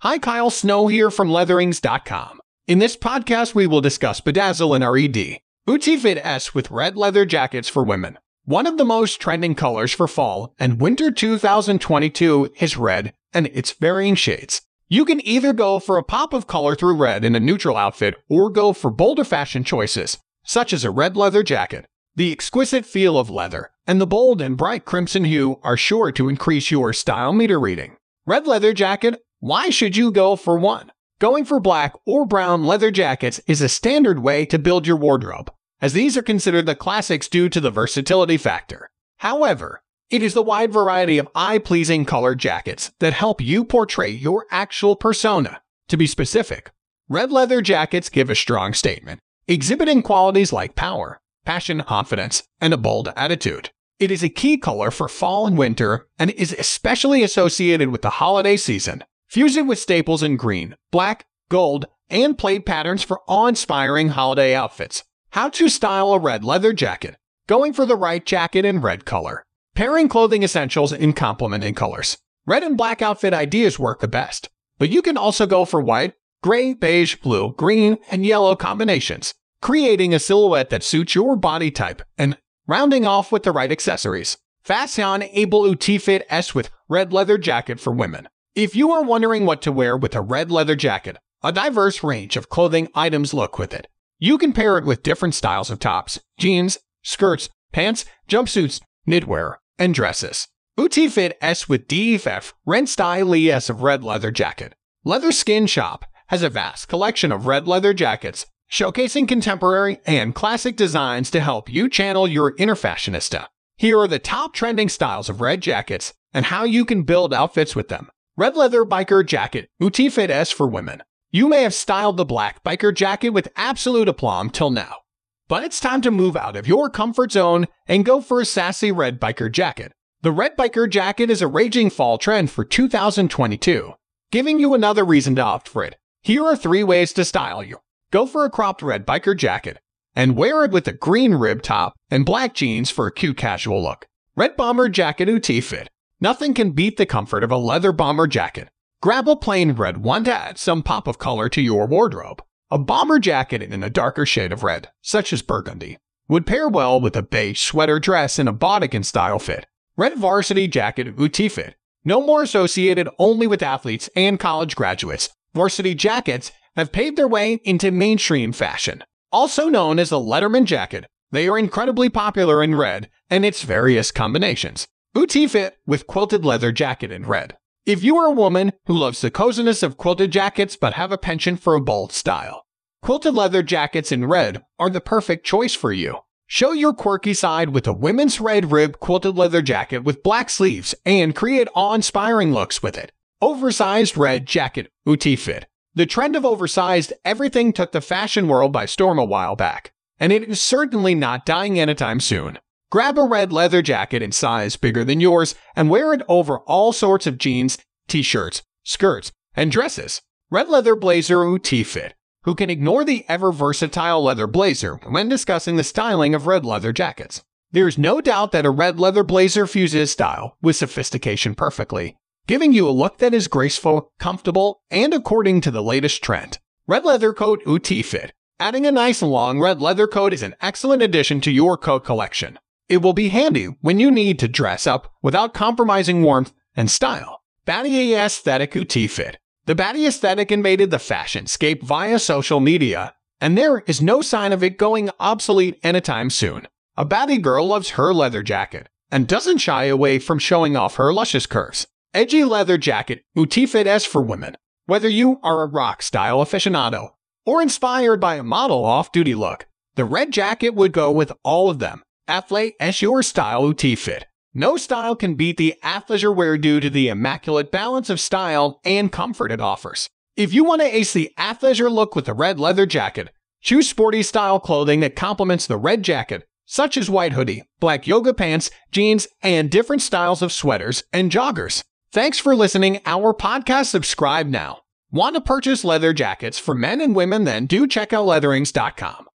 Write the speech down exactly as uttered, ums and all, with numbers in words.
Hi, Kyle Snow here from Leatherings dot com. In this podcast, we will discuss Bedazzle and Red Uti-Fit S with red leather jackets for women. One of the most trending colors for fall and winter two thousand twenty-two is red and its varying shades. You can either go for a pop of color through red in a neutral outfit or go for bolder fashion choices, such as a red leather jacket. The exquisite feel of leather and the bold and bright crimson hue are sure to increase your style meter reading. Red leather jacket, why should you go for one? Going for black or brown leather jackets is a standard way to build your wardrobe, as these are considered the classics due to the versatility factor. However, it is the wide variety of eye-pleasing colored jackets that help you portray your actual persona. To be specific, red leather jackets give a strong statement, exhibiting qualities like power, passion, confidence, and a bold attitude. It is a key color for fall and winter and is especially associated with the holiday season. Fuse it with staples in green, black, gold, and plaid patterns for awe-inspiring holiday outfits. How to style a red leather jacket. Going for the right jacket in red color. Pairing clothing essentials in complementing colors. Red and black outfit ideas work the best, but you can also go for white, gray, beige, blue, green, and yellow combinations, creating a silhouette that suits your body type and rounding off with the right accessories. Fashion Able Uti-Fit S with red leather jacket for women. If you are wondering what to wear with a red leather jacket, a diverse range of clothing items look with it. You can pair it with different styles of tops, jeans, skirts, pants, jumpsuits, knitwear, and dresses. Uti-Fit S with D F F Rent Style S of red leather jacket. Leather Skin Shop has a vast collection of red leather jackets, showcasing contemporary and classic designs to help you channel your inner fashionista. Here are the top trending styles of red jackets and how you can build outfits with them. Red leather biker jacket, Uti-Fit S for women. You may have styled the black biker jacket with absolute aplomb till now, but it's time to move out of your comfort zone and go for a sassy red biker jacket. The red biker jacket is a raging fall trend for two thousand twenty-two, giving you another reason to opt for it. Here are three ways to style you. Go for a cropped red biker jacket and wear it with a green rib top and black jeans for a cute casual look. Red bomber jacket Uti-Fit. Nothing can beat the comfort of a leather bomber jacket. Grab a plain red one to add some pop of color to your wardrobe. A bomber jacket in a darker shade of red, such as burgundy, would pair well with a beige sweater dress in a bodycon style fit. Red varsity jacket Uti-Fit. No more associated only with athletes and college graduates. Varsity jackets have paved their way into mainstream fashion. Also known as a Letterman jacket, they are incredibly popular in red and its various combinations. Uti-Fit with quilted leather jacket in red. If you are a woman who loves the coziness of quilted jackets but have a penchant for a bold style, quilted leather jackets in red are the perfect choice for you. Show your quirky side with a women's red rib quilted leather jacket with black sleeves and create awe-inspiring looks with it. Oversized red jacket Uti-Fit. The trend of oversized everything took the fashion world by storm a while back, and it is certainly not dying anytime soon. Grab a red leather jacket in size bigger than yours and wear it over all sorts of jeans, t-shirts, skirts, and dresses. Red leather blazer Uti-Fit. Who can ignore the ever-versatile leather blazer when discussing the styling of red leather jackets? There is no doubt that a red leather blazer fuses style with sophistication perfectly, giving you a look that is graceful, comfortable, and according to the latest trend. Red leather coat Uti-Fit. Adding a nice long red leather coat is an excellent addition to your coat collection. It will be handy when you need to dress up without compromising warmth and style. Baddie Aesthetic Uti-Fit. The baddie aesthetic invaded the fashion scape via social media, and there is no sign of it going obsolete anytime soon. A baddie girl loves her leather jacket and doesn't shy away from showing off her luscious curves. Edgy leather jacket Uti-Fit S for women. Whether you are a rock style aficionado or inspired by a model off-duty look, the red jacket would go with all of them. Athleisure S your style Uti-Fit. No style can beat the athleisure wear due to the immaculate balance of style and comfort it offers. If you want to ace the athleisure look with a red leather jacket, choose sporty style clothing that complements the red jacket, such as white hoodie, black yoga pants, jeans, and different styles of sweaters and joggers. Thanks for listening our podcast. Subscribe now. Want to purchase leather jackets for men and women? Then do check out Leatherings dot com.